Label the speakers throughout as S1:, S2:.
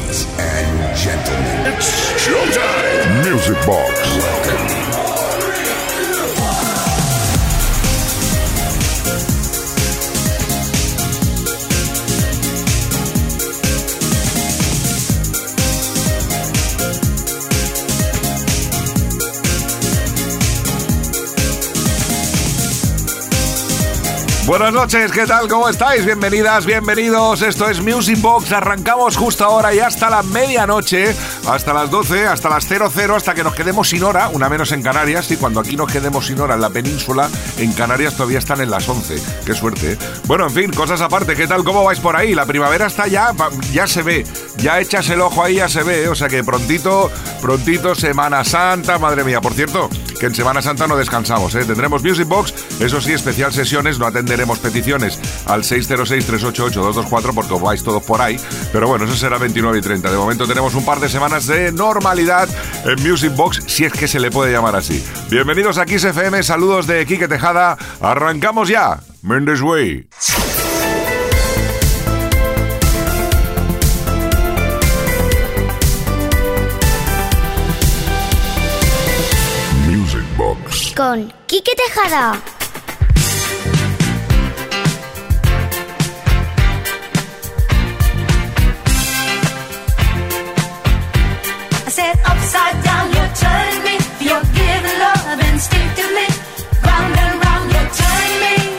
S1: Ladies and gentlemen, it's showtime. Music Box. Welcome.
S2: Buenas noches, ¿qué tal? ¿Cómo estáis? Bienvenidas, bienvenidos. Esto es Music Box. Arrancamos justo ahora y hasta la medianoche, hasta las 12, hasta las 00, hasta que nos quedemos sin hora, una menos en Canarias. Y cuando aquí nos quedemos sin hora en la península, en Canarias todavía están en las 11. Qué suerte, ¿eh? Bueno, en fin, cosas aparte. ¿Qué tal? ¿Cómo vais por ahí? La primavera está ya se ve. Ya echas el ojo ahí, ya se ve, ¿eh? O sea que prontito, Semana Santa, madre mía. Por cierto, que en Semana Santa no descansamos, ¿eh? Tendremos Music Box, eso sí, especial sesiones, no atenderemos peticiones al 606-388-224 porque os vais todos por ahí, pero bueno, eso será 29 y 30. De momento tenemos un par de semanas de normalidad en Music Box, si es que se le puede llamar así. Bienvenidos a Kiss FM, saludos de Quique Tejada, arrancamos ya, Mendes Way.
S3: Con Quique Tejada.
S4: I said upside down, you're turning me. You're giving love instinctively. Round and round, you're turning me.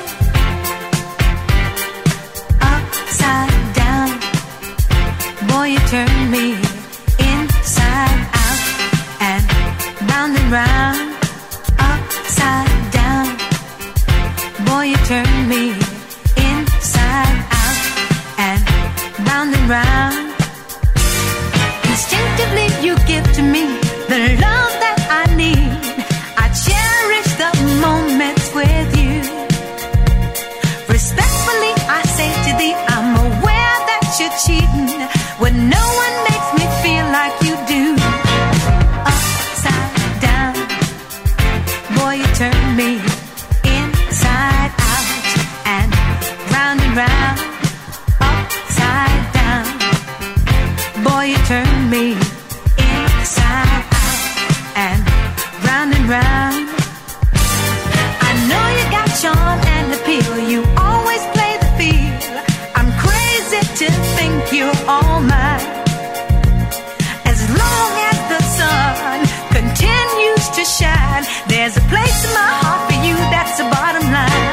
S4: Upside down, boy, you turn me inside out and round and round. Upside down, boy, you turn me inside out and round and round. Instinctively you give to me the love that I need. I cherish the moments with you. Respectfully I say to thee, I'm aware that you're cheating when no one makes me feel like you do. Upside down, boy, you turn me inside out and round, upside down. Boy, you turn me inside out and round. I know you got charm and appeal. You always play the field. I'm crazy to think you're all mine. As long as the sun continues to shine, there's a place in my heart for you, that's the bottom line.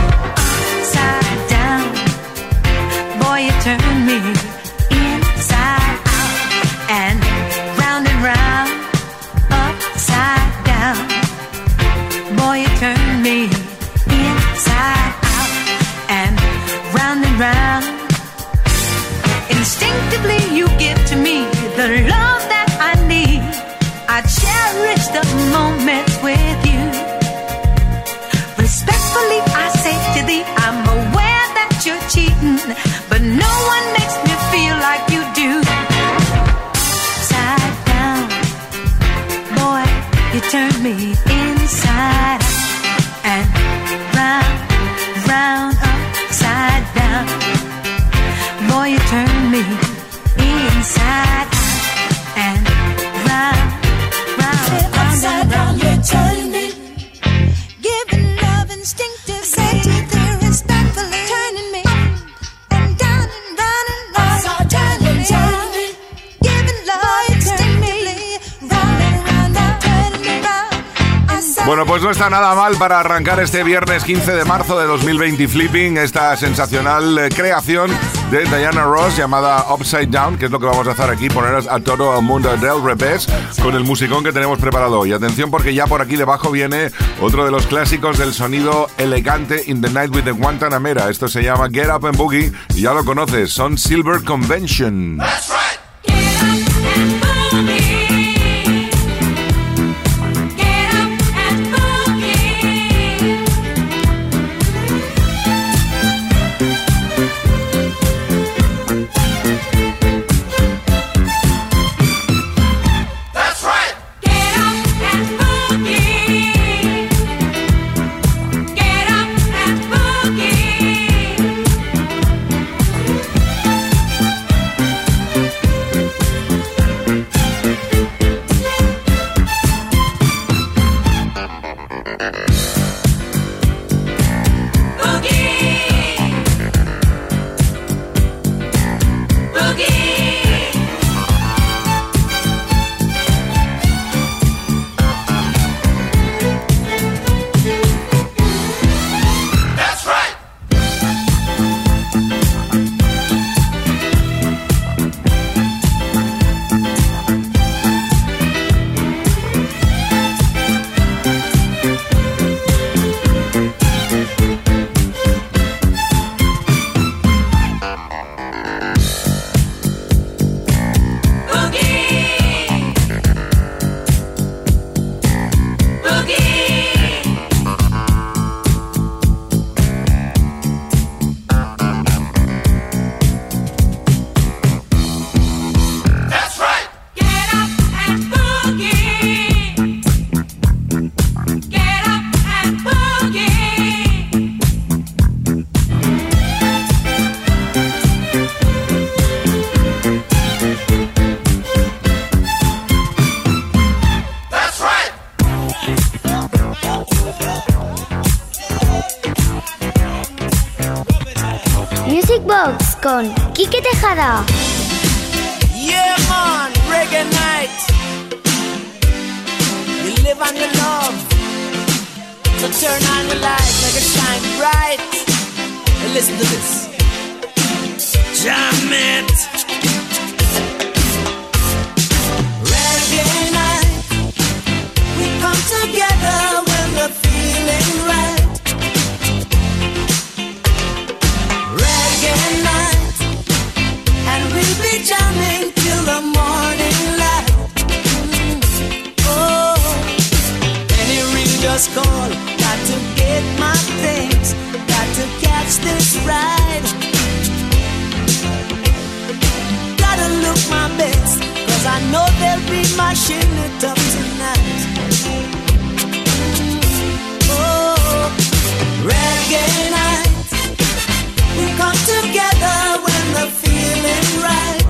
S4: Upside down, boy, you turn me inside out and round, upside down. Boy, you turn me inside out and round. Instinctively you give to me the love that I need. I cherish the moments with you. Respectfully I say to thee, I'm aware that you're cheating, but no one makes me feel like you do. Upside down, boy, you turn me inside out and round, upside down. Boy, you turn me inside out and round. Upside down, you turn me, giving love instinctively. Say to the respectfully, turning me up and down and round and round. Upside down, you turn me, giving love instinctively. Round and round, turning me round.
S2: Bueno, pues no está nada mal para arrancar este viernes 15 de marzo de 2020 Flipping, esta sensacional creación de Diana Ross llamada Upside Down, que es lo que vamos a hacer aquí, poner a todo el mundo del revés con el musicón que tenemos preparado hoy. Atención porque ya por aquí debajo viene otro de los clásicos del sonido elegante In the Night with the Guantanamera. Esto se llama Get Up and Boogie y ya lo conoces, son Silver Convention.
S4: That's right. Get up and boogie.
S3: Music Box con Quique Tejada.
S5: Yeah, man, reggae night. You live on your love, so turn on the light, make it shine bright. And listen to this. Jam it. Reggae night. We come together when we're feeling right. Reggae night, and we'll be jamming till the morning light. Oh, any ring just call. Got to get my things, got to catch this ride. Gotta look my best, 'cause I know they'll be mashing it up tonight. Oh, reggae night. We come together when we're feeling right.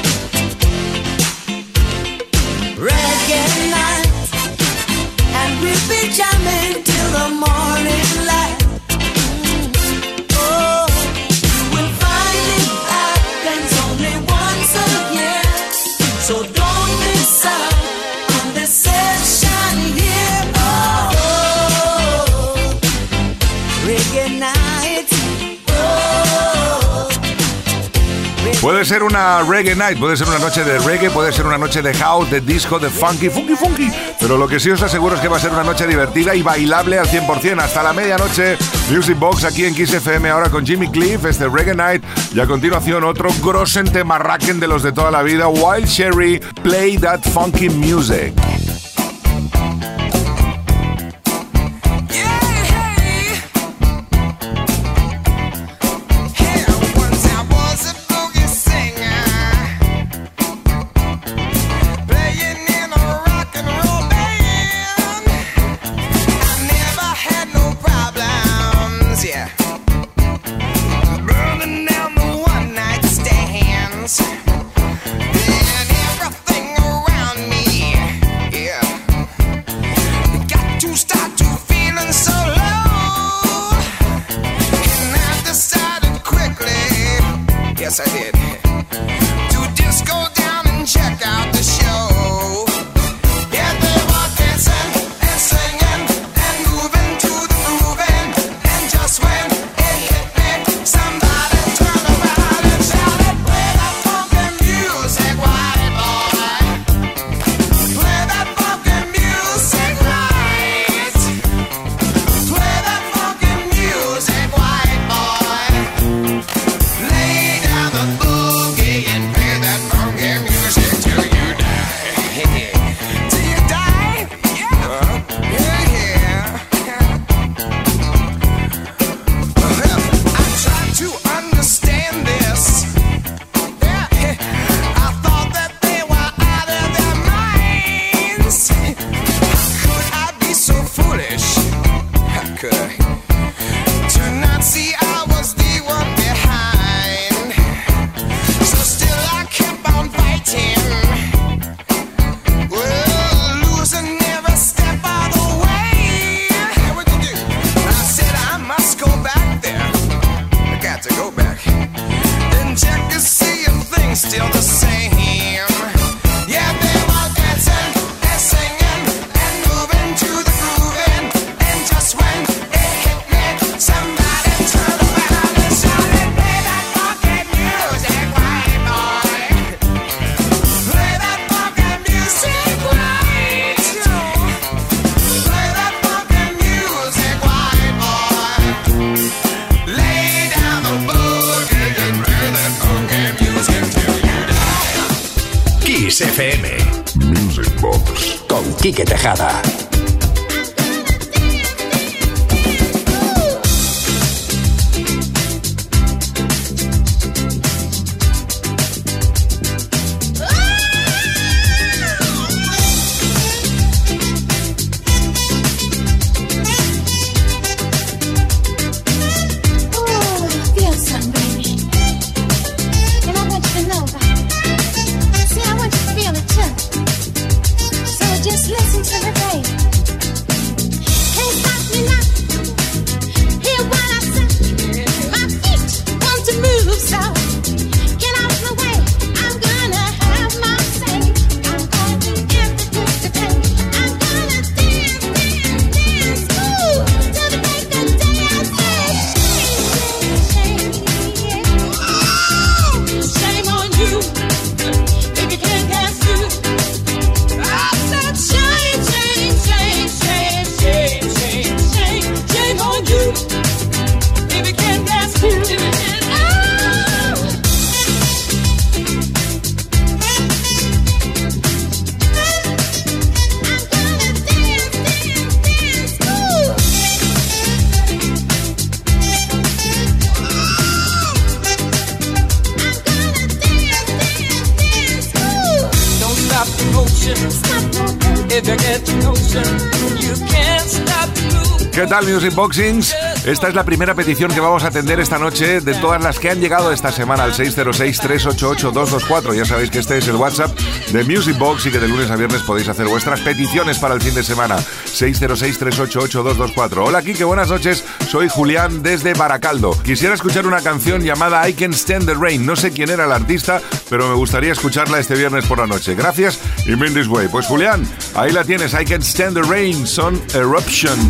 S5: Reggae night, and we'll be jamming till the morning light. Oh, you will find it happens only once a year, so don't miss out on this session here. Oh, reggae night.
S2: Puede ser una reggae night, puede ser una noche de reggae, puede ser una noche de house, de disco, de funky, pero lo que sí os aseguro es que va a ser una noche divertida y bailable al 100%. Hasta la medianoche, Music Box aquí en Kiss FM, ahora con Jimmy Cliff, este reggae night, y a continuación otro grosen temarraquen de los de toda la vida, Wild Cherry, Play That Funky Music.
S6: Yes, I did. To just go down and check out the show. Yeah, they were dancing and singing and moving to the grooving. And just when it hit me, somebody turned around and shouted, "Play that funky music, white boy. Play that funky music right. Play that funky music, white boy. Lay down the boogie and play that funky music till you die." Till you die? Yeah. Yeah. I tried to understand this. Yeah. I thought that they were out of their minds. How could I be so foolish? How could I? To not see I was the one behind. So still I kept on fighting. Well, losing every step of the way. What you do? I said I must go back there. I got to go back. Then check to see if things still the same. Yeah, they were dancing and singing and moving to the grooving. And just when it hit me, somebody turned around and shouted, "Play that funky music, white boy. Play that funky music right. Play that funky music, white boy. Lay down the boogie and play that funky music."
S7: Kiss FM.
S1: Music Box
S7: Con Quique Tejada.
S8: Listen to the
S2: ¿Qué tal, Music Boxings? Esta es la primera petición que vamos a atender esta noche de todas las que han llegado esta semana al 606-388-224. Ya sabéis que este es el WhatsApp de Music Box y que de lunes a viernes podéis hacer vuestras peticiones para el fin de semana. 606-388-224. Hola, Kike, buenas noches. Soy Julián desde Baracaldo. Quisiera escuchar una canción llamada I Can't Stand the Rain. No sé quién era el artista, pero me gustaría escucharla este viernes por la noche. Gracias y mean this way. Pues Julián, ahí la tienes. I Can't Stand the Rain, Son Eruption.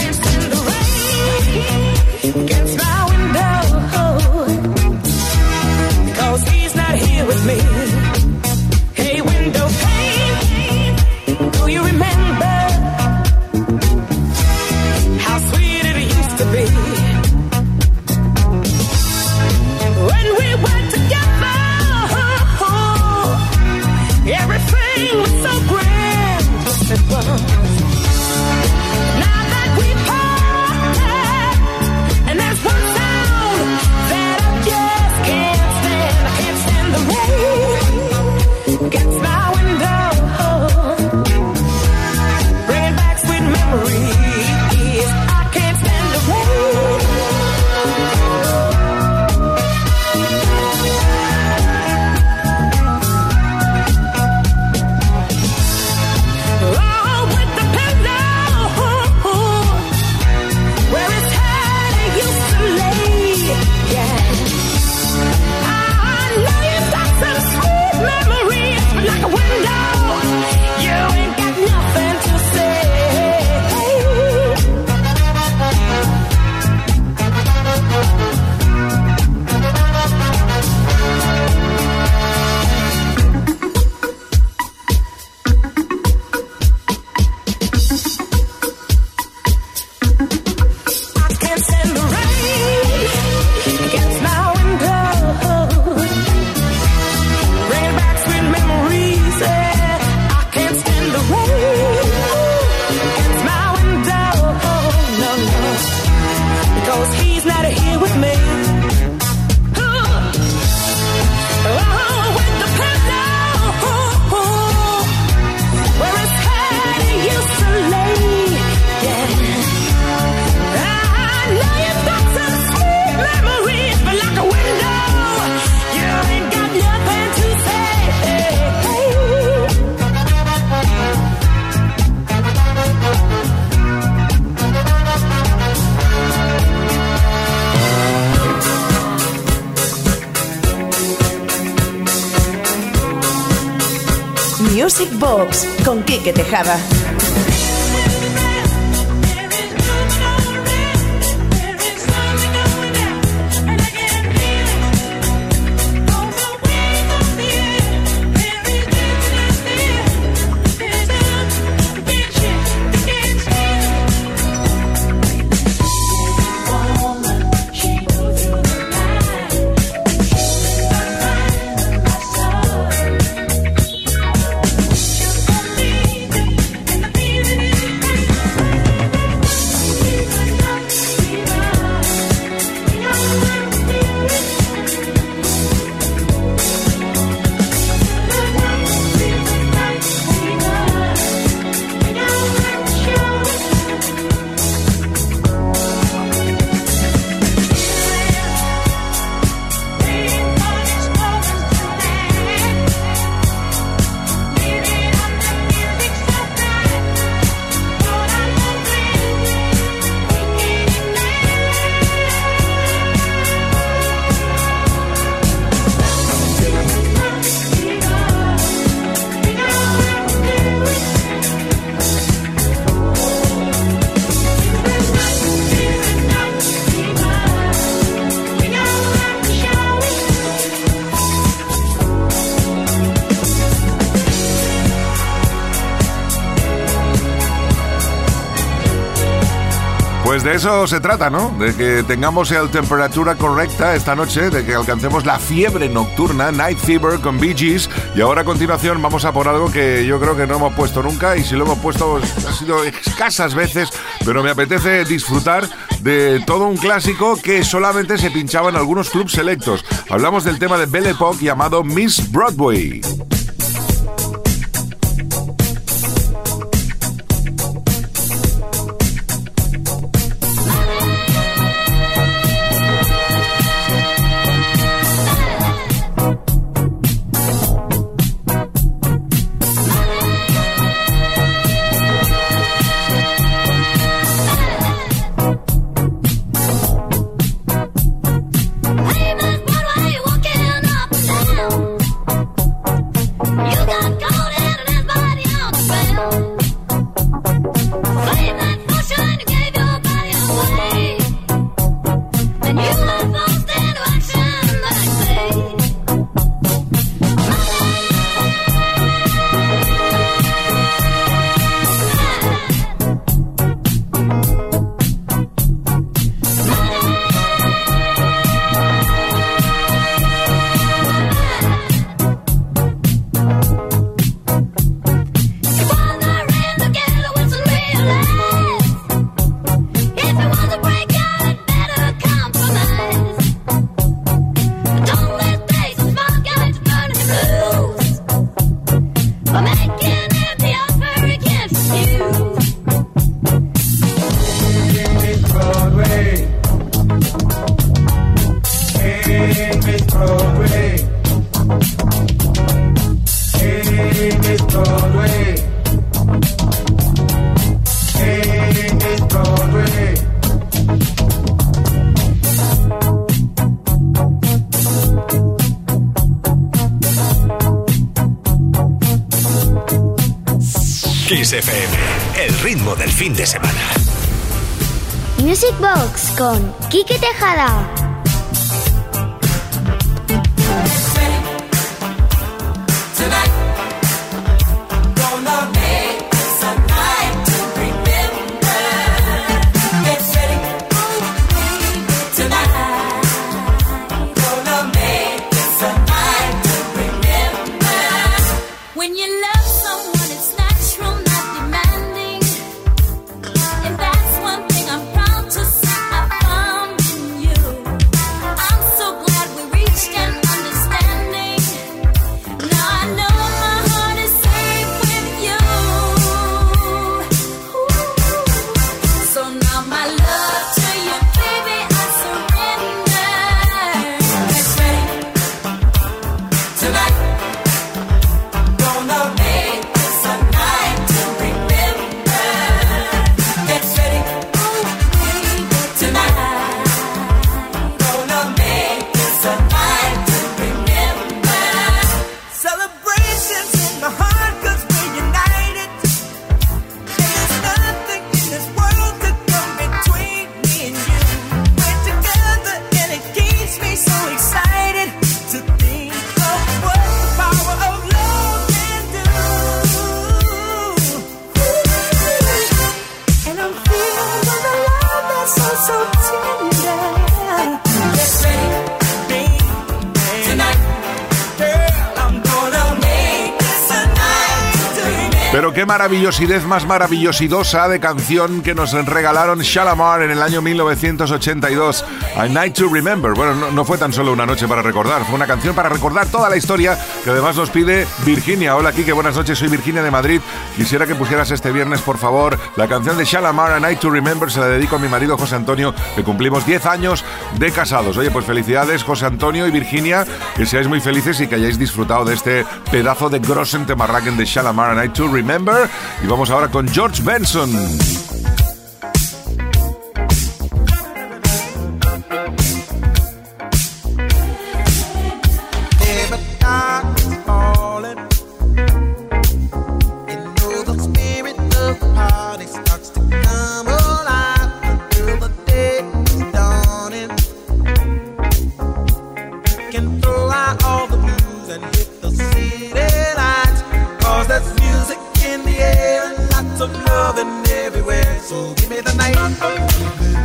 S5: Against my window, because he's not here with me. Hey, window pane, do you remember how sweet it used to be when we were together? Everything was so grand, yes it was. Now that we parted, and there's one sound that I just can't stand. I can't stand the rain against my window, bringing back sweet memories. I can't stand the rain. Oh, with the pillow where his head used to lay. Yeah, I know you've got some sweet memories, but like a window, you ain't got nothing to say. I can't stand the rain against my window, bringing back sweet memories. Yeah, I can't stand the rain against my window. No, no, because he's not here with me. Oh, with the pillow where his head used to lay. Yeah. I know you've got some sweet memories, but like a window, you ain't got nothing to say.
S9: Music Box con Quique Tejada.
S2: Pues de eso se trata, ¿no? De que tengamos la temperatura correcta esta noche, de que alcancemos la fiebre nocturna, Night Fever con Bee Gees. Y ahora a continuación vamos a por algo que yo creo que no hemos puesto nunca, y si lo hemos puesto ha sido escasas veces, pero me apetece disfrutar de todo un clásico que solamente se pinchaba en algunos clubs selectos. Hablamos del tema de Belle Époque llamado Miss Broadway.
S7: Kiss FM, el ritmo del fin de semana.
S3: Music Box con Quique Tejada.
S2: Pero qué maravillosidad más maravillosidosa de canción que nos regalaron Shalamar en el año 1982, A Night to Remember. Bueno, no fue tan solo una noche para recordar, fue una canción para recordar toda la historia que además nos pide Virginia. Hola, Kike, buenas noches, soy Virginia de Madrid. Quisiera que pusieras este viernes, por favor, la canción de Shalamar, A Night to Remember. Se la dedico a mi marido José Antonio, que cumplimos 10 años de casados. Oye, pues felicidades, José Antonio y Virginia, que seáis muy felices y que hayáis disfrutado de este pedazo de Grossen Temarraken de Shalamar, A Night to Remember. Y vamos ahora con George Benson.
S6: Loving everywhere, so give me the night.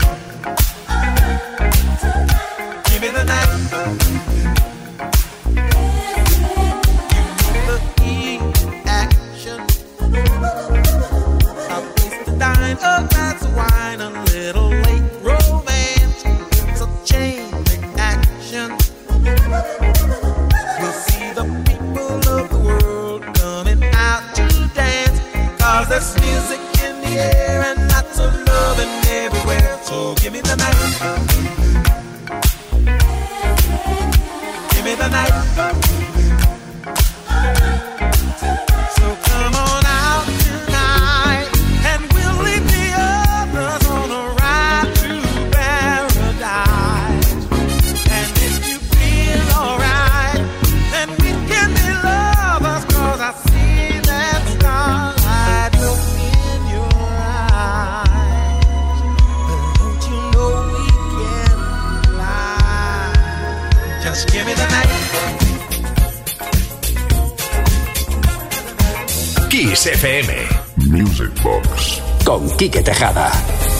S7: Kiss FM.
S1: Music Box.
S7: Con Quique Tejada.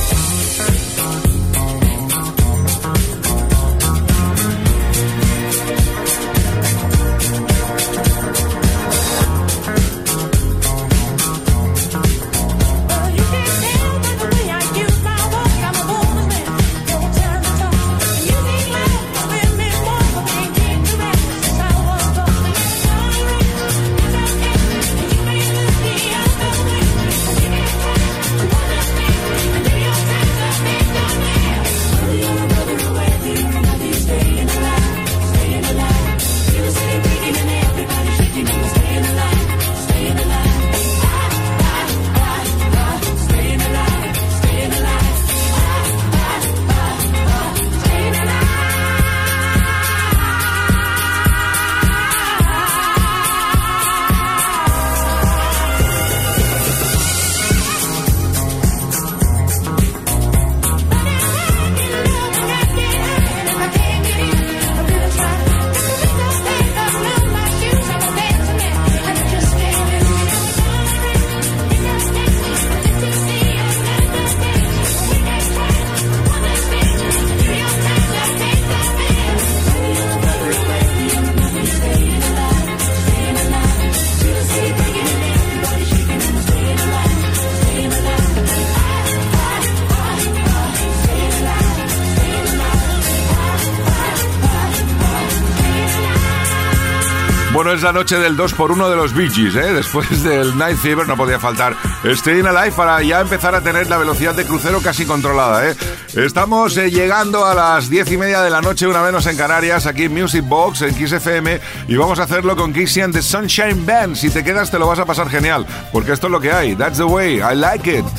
S2: Bueno, es la noche del 2x1 de los Bee Gees, ¿eh? Después del Night Fever no podía faltar Staying Alive para ya empezar a tener la velocidad de crucero casi controlada, ¿eh? Estamos llegando a las 10:30 de la noche, una menos en Canarias, aquí en Music Box, en Kiss FM, y vamos a hacerlo con Kissy and the Sunshine Band. Si te quedas te lo vas a pasar genial, porque esto es lo que hay. That's the way, I like it.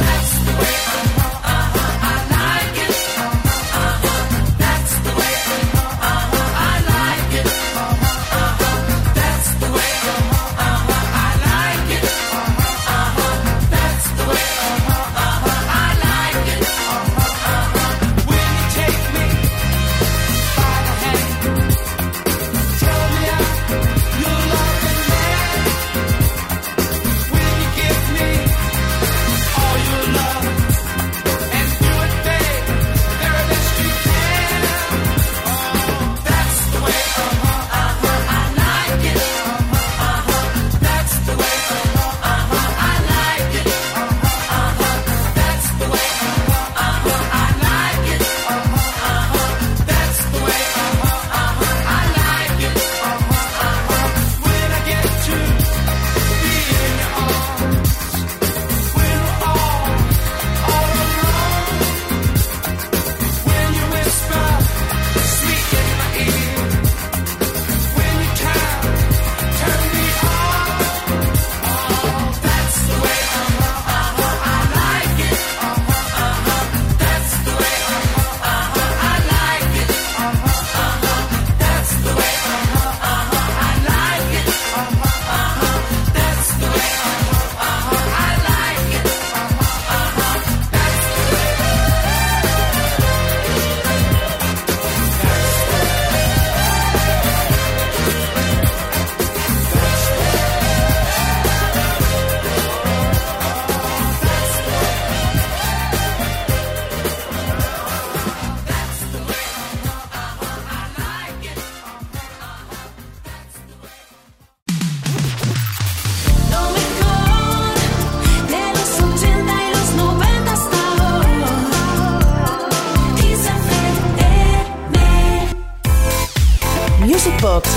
S9: Box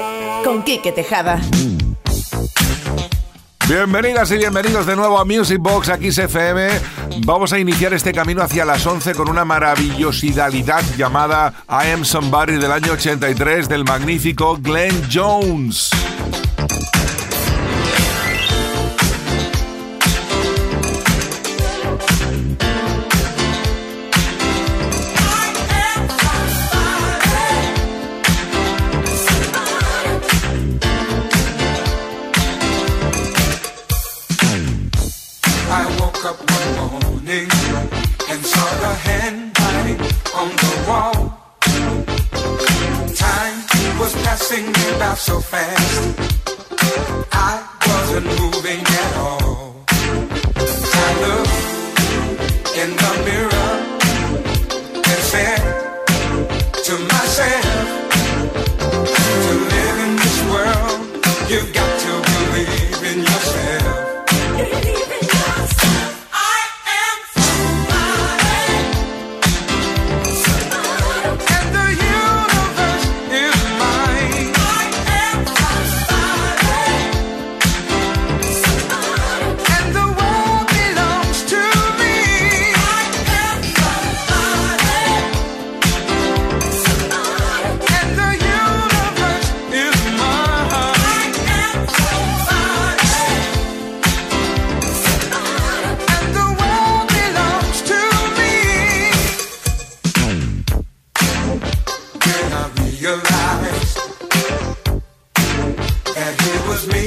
S9: con Quique Tejada.
S2: Bienvenidas y bienvenidos de nuevo a Music Box, aquí FM. Vamos a iniciar este camino hacia las 11 con una maravillosidad llamada I Am Somebody del año 83 del magnífico Glenn Jones.
S6: So fast, I wasn't moving at all. was me,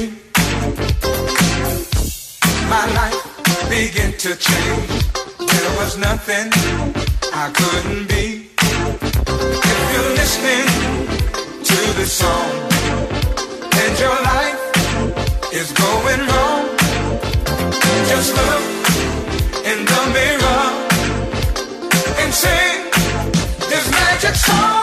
S6: my life began to change. There was nothing I couldn't be. If you're listening to this song and your life is going wrong, just look in the mirror and sing this magic song.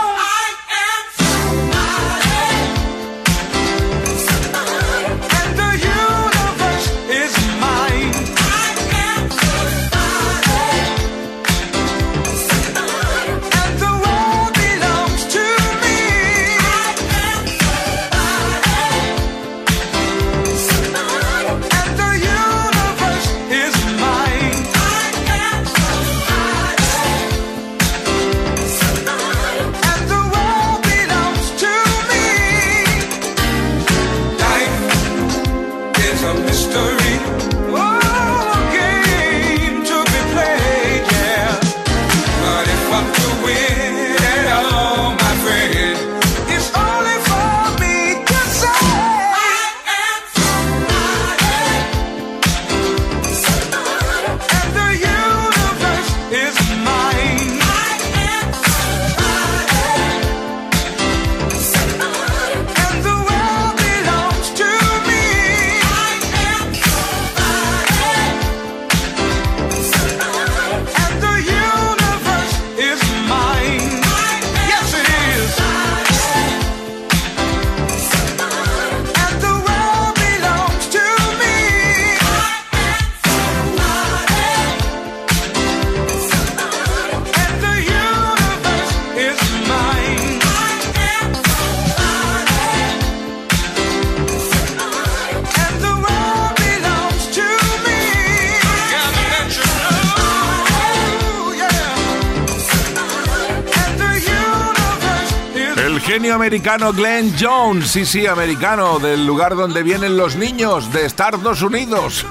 S2: Genio americano Glenn Jones, sí, americano, del lugar donde vienen los niños, de Estados Unidos.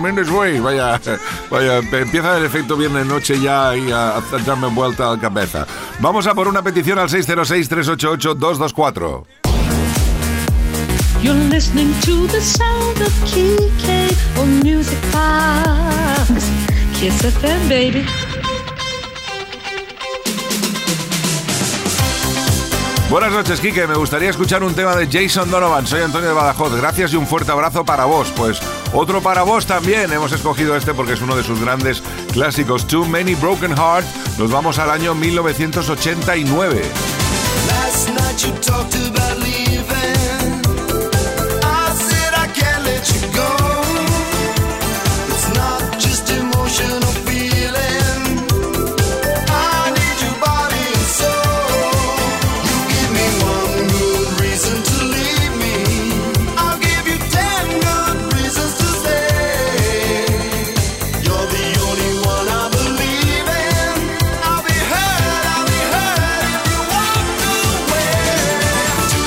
S2: Vaya, empieza el efecto viernes noche ya y a darme vuelta a la cabeza. Vamos a por una petición al 606-388-224.
S5: You're listening to the sound of Kike on Music Box. Kiss FM, baby.
S2: Buenas noches, Quique. Me gustaría escuchar un tema de Jason Donovan. Soy Antonio de Badajoz. Gracias y un fuerte abrazo para vos. Pues otro para vos también. Hemos escogido este porque es uno de sus grandes clásicos. Too Many Broken Hearts. Nos vamos al año 1989.
S6: Last night you talked about leaving. I said I can't let you go. It's not just emotional feeling. I need your body and soul.
S10: Too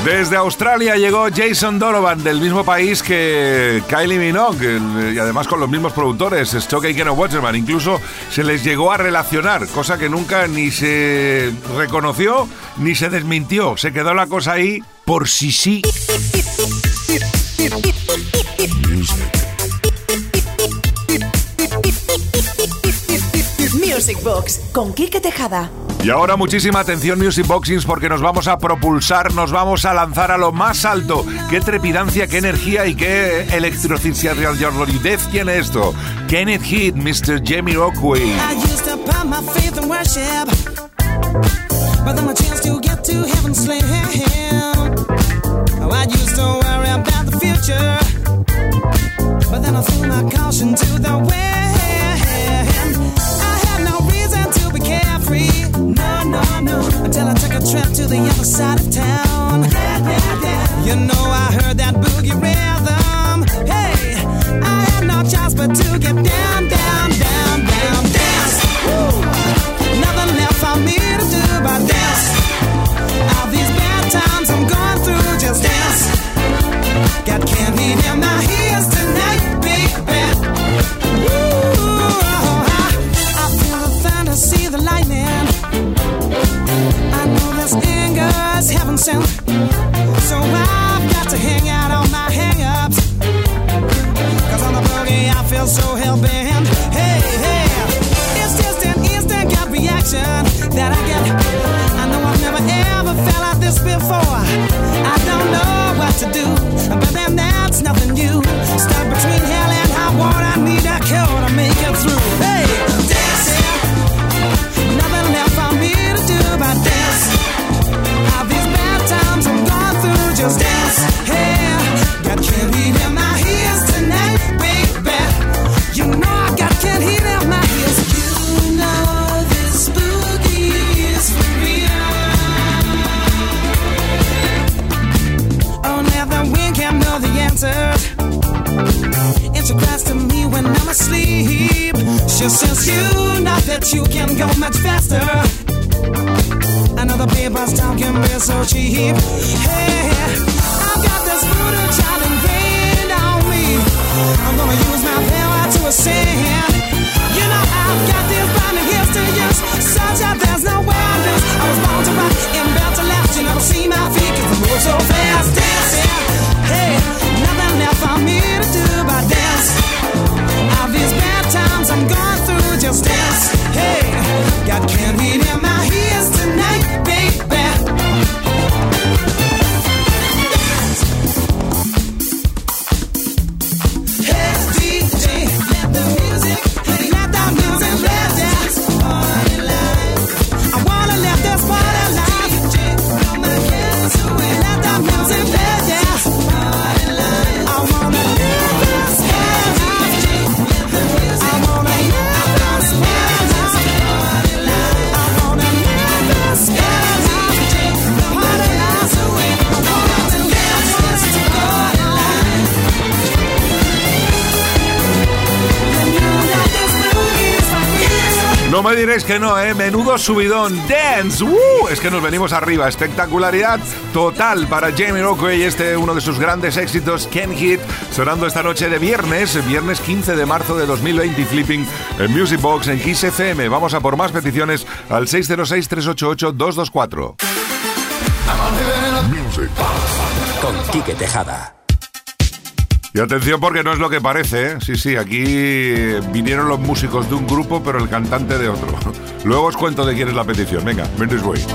S2: Desde Australia llegó Jason Donovan, del mismo país que Kylie Minogue, y además con los mismos productores, Stock Aitken o Waterman. Incluso se les llegó a relacionar, cosa que nunca ni se reconoció ni se desmintió. Se quedó la cosa ahí por sí.
S9: Music Box con Quique Tejada.
S2: Y ahora muchísima atención, Music Boxings, porque nos vamos a propulsar, nos vamos a lanzar a lo más alto. Qué trepidancia, qué energía y qué electricidad tiene esto. Kenneth Heat, Mr. Jamiroquai.
S5: I used to put my faith in worship, but then my chance to get to heaven slim. Oh, I used to worry about the future, but then I threw my caution to the wind. I had no reason to be carefree, no, until I took a trip to the other side of town. You know I heard that boogie rhythm. Hey, I had no choice but to get down, dance. Woo. Nothing left for me to do but dance. All these bad times I'm going through, just dance. Got candy in my ears tonight, baby. Woo. I feel the thunder, see the lightning. I know this anger's heaven sent, so I've got to hang out on my hang-ups. Cause on the boogie I feel so hell-bent. Hey, it's just an instant gut reaction that I get. I know I've never ever felt like this before. I don't know what to do, but then that's nothing new. Stuck between hell and high water, I need a cure to make it through. Hey, dancing, nothing left for me to do but dance. All these bad times I'm going through, just dance. Hey, got candy in my ears tonight, baby. You know I got candy in my ears. You know this boogie is for real. Only the wind can know the answers. And she cries to me when I'm asleep. She says you know that you can go much faster. I know the paper's talk can be so cheap. Hey, I've got this voodoo child ingrained on me. I'm gonna use my power to ascend. You know I've got this blinding gifts to use, such that there's no way I lose. I was born to rock and built to last. You never see my feet 'cause I move so fast. Dancing, hey, nothing left for me to do but dance. All these bad times I'm going through, just dance. Hey, got candy in my ears tonight, baby. Hey, DJ, let the music let dance. Party life. I wanna let this party life. DJ, blow my cares away. Let the music let dance. Party life. I wanna live this party life. I wanna live this party life. Party life. I wanna live this party life. Party life away. I wanna live this party life. And you know this boogie is for real.
S2: No me diréis que no, menudo subidón. Dance, es que nos venimos arriba. Espectacularidad total para Jamiroquai, uno de sus grandes éxitos, Ken Hit, sonando esta noche de viernes 15 de marzo de 2020, Flipping en Music Box en Kiss FM. Vamos a por más peticiones al 606-388-224.
S1: Music Box
S7: Con Quique Tejada.
S2: Y atención porque no es lo que parece, ¿eh? Sí, aquí vinieron los músicos de un grupo, pero el cantante de otro. Luego os cuento de quién es la petición. Venga, ven this way.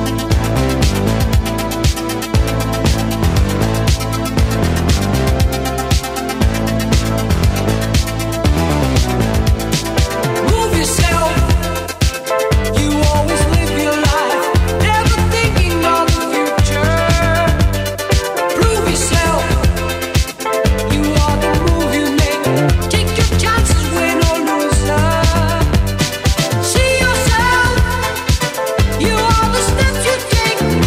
S5: See yourself, you are the steps you take.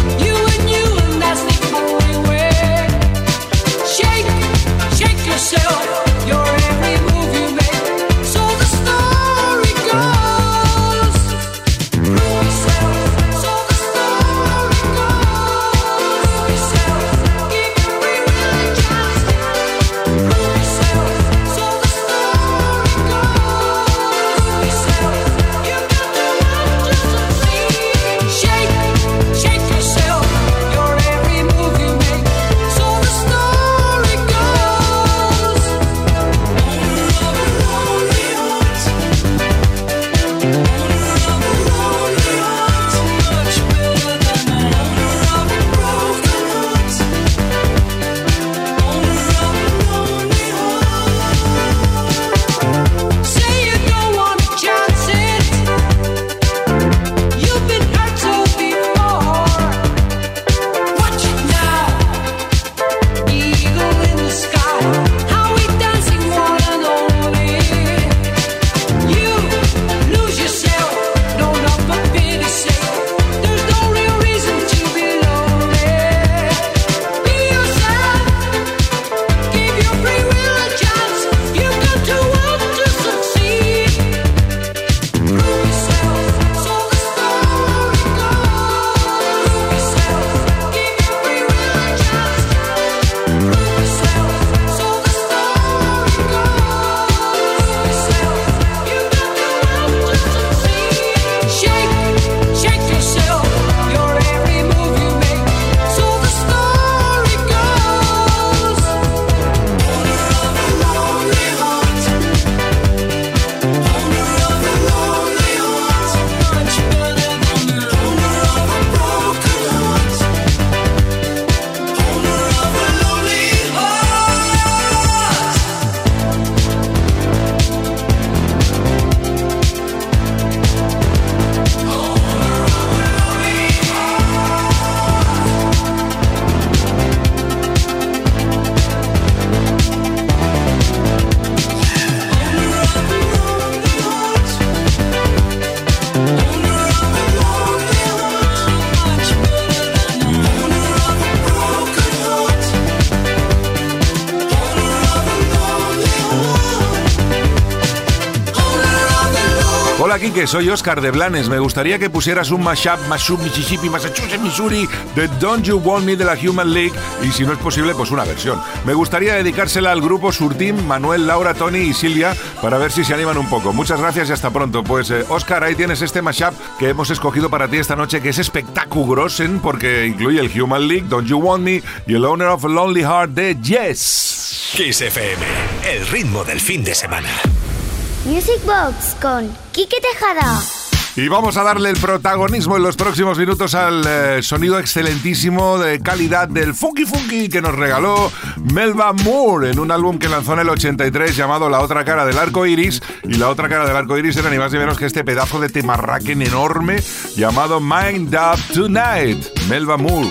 S2: Hola Quique, soy Óscar de Blanes. Me gustaría que pusieras un mashup Mississippi, Massachusetts, Missouri de Don't You Want Me de la Human League y si no es posible, pues una versión. Me gustaría dedicársela al grupo Surtim, Manuel, Laura, Tony y Silvia para ver si se animan un poco. Muchas gracias y hasta pronto. Pues Óscar, ahí tienes este mashup que hemos escogido para ti esta noche, que es espectaculosen porque incluye el Human League, Don't You Want Me y el Owner of a Lonely Heart de Yes.
S7: Kiss FM, el ritmo del fin de semana.
S3: Music Box con Quique Tejada.
S2: Y vamos a darle el protagonismo en los próximos minutos al sonido excelentísimo de calidad del Funky que nos regaló Melba Moore en un álbum que lanzó en el 83 llamado La Otra Cara del Arco Iris. Y La Otra Cara del Arco Iris era ni más ni menos que este pedazo de temarraquen enorme llamado Mind Up Tonight. Melba Moore.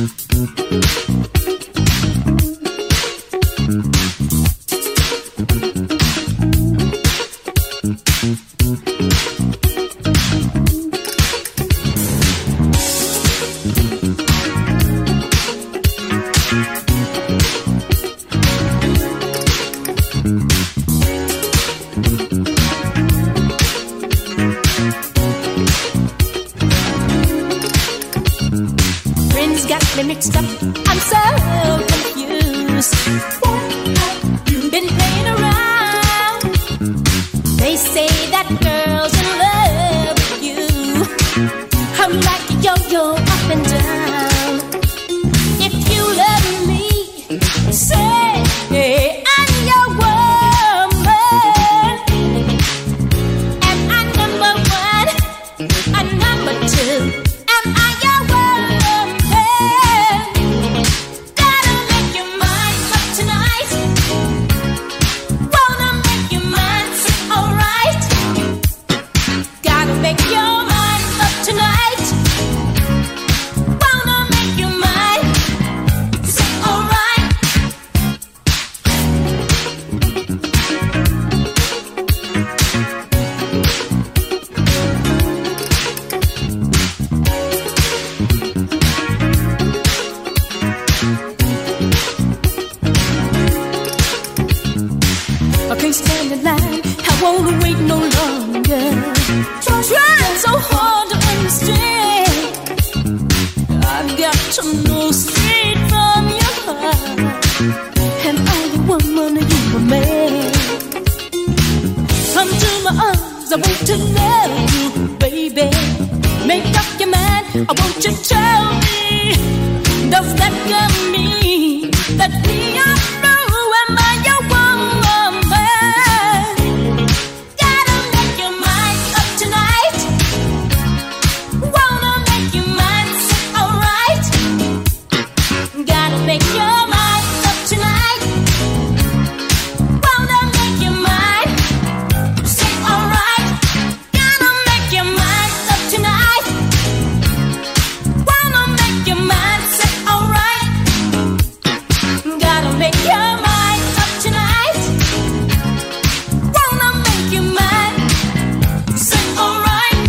S5: Mixed up, I'm so confused. Been playing around. They say that girl's in love with you. I'm like a yo-yo up and down. If you love me, say I'm your woman. Am I number one? I'm number two. Am I your woman?
S4: I want to know you, baby. Make up your mind. I want you to tell me. Does that mean that we are through? Am I your woman? Gotta make your mind up tonight. Wanna make your mind say alright. Gotta make your mind up tonight. Wanna make your mind say alright. Gotta make your mind up tonight. Wanna make your mind say alright. Gotta make your mind up tonight. Wanna make your mind say alright.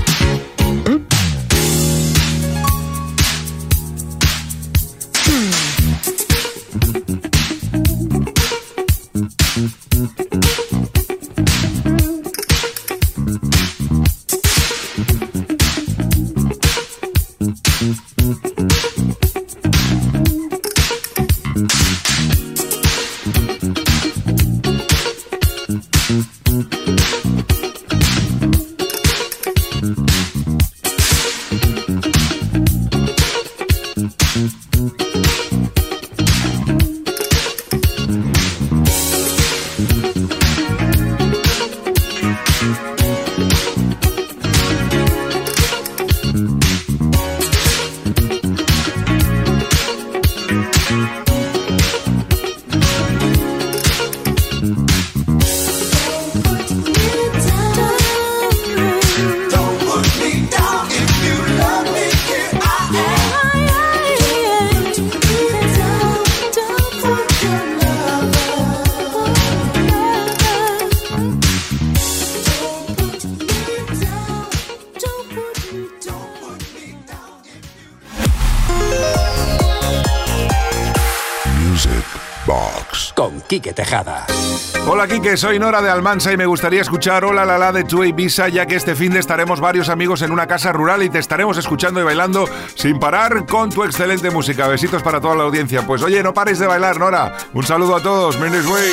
S1: Box
S7: con Quique Tejada.
S2: Hola Quique, soy Nora de Almansa y me gustaría escuchar Hola la la de Tu Ibiza, ya que este fin de estaremos varios amigos en una casa rural y te estaremos escuchando y bailando sin parar con tu excelente música. Besitos para toda la audiencia. Pues oye, no pares de bailar, Nora. Un saludo a todos. Menes way.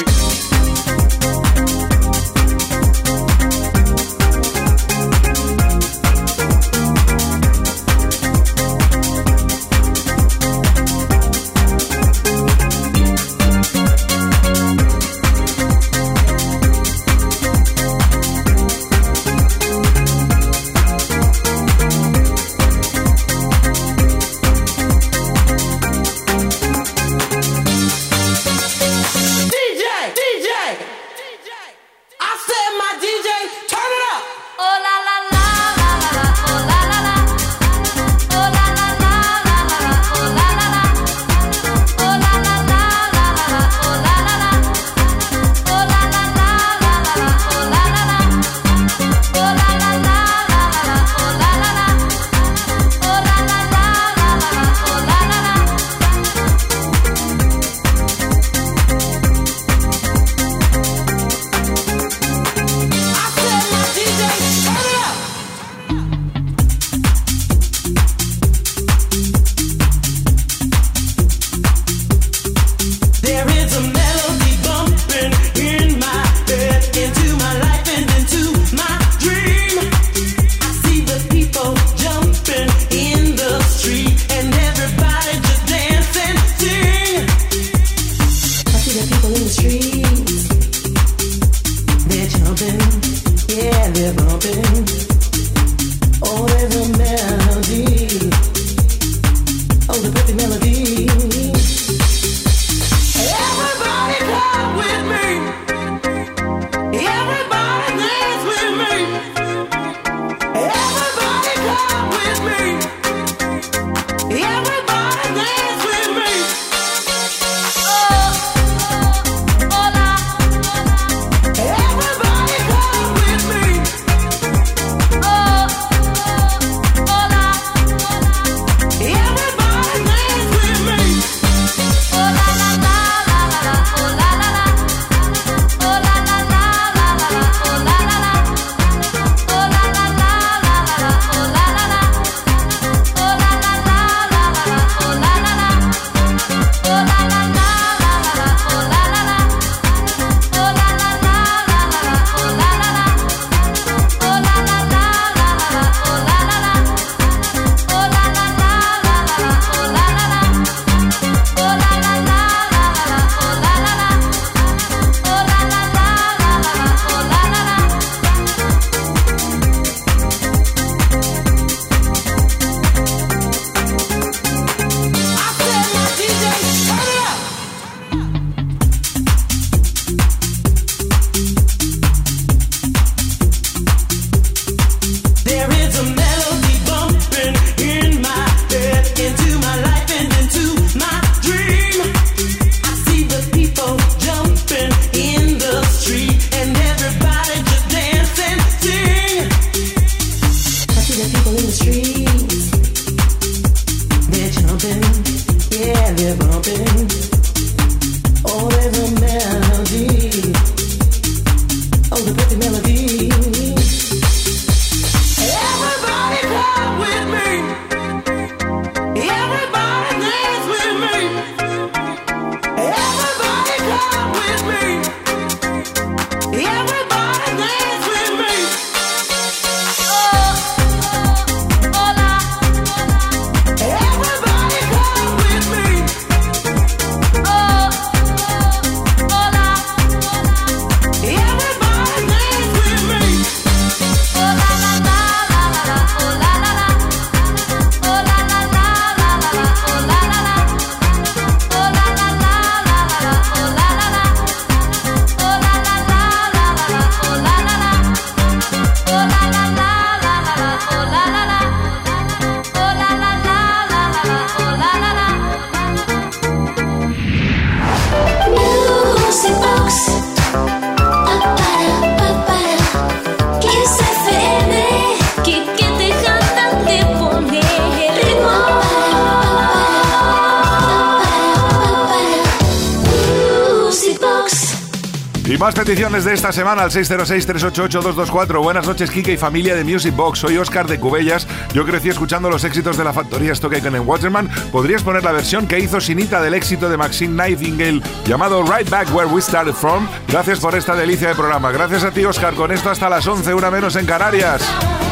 S5: DJ
S2: Y más peticiones de esta semana al 606-388-224. Buenas noches, Kike y familia de Music Box. Soy Óscar de Cubellas. Yo crecí escuchando los éxitos de la factoría Stock Aitken en Waterman. ¿Podrías poner la versión que hizo Sinita del éxito de Maxine Nightingale llamado Right Back Where We Started From? Gracias por esta delicia de programa. Gracias a ti, Óscar. Con esto hasta las 11, una menos en Canarias.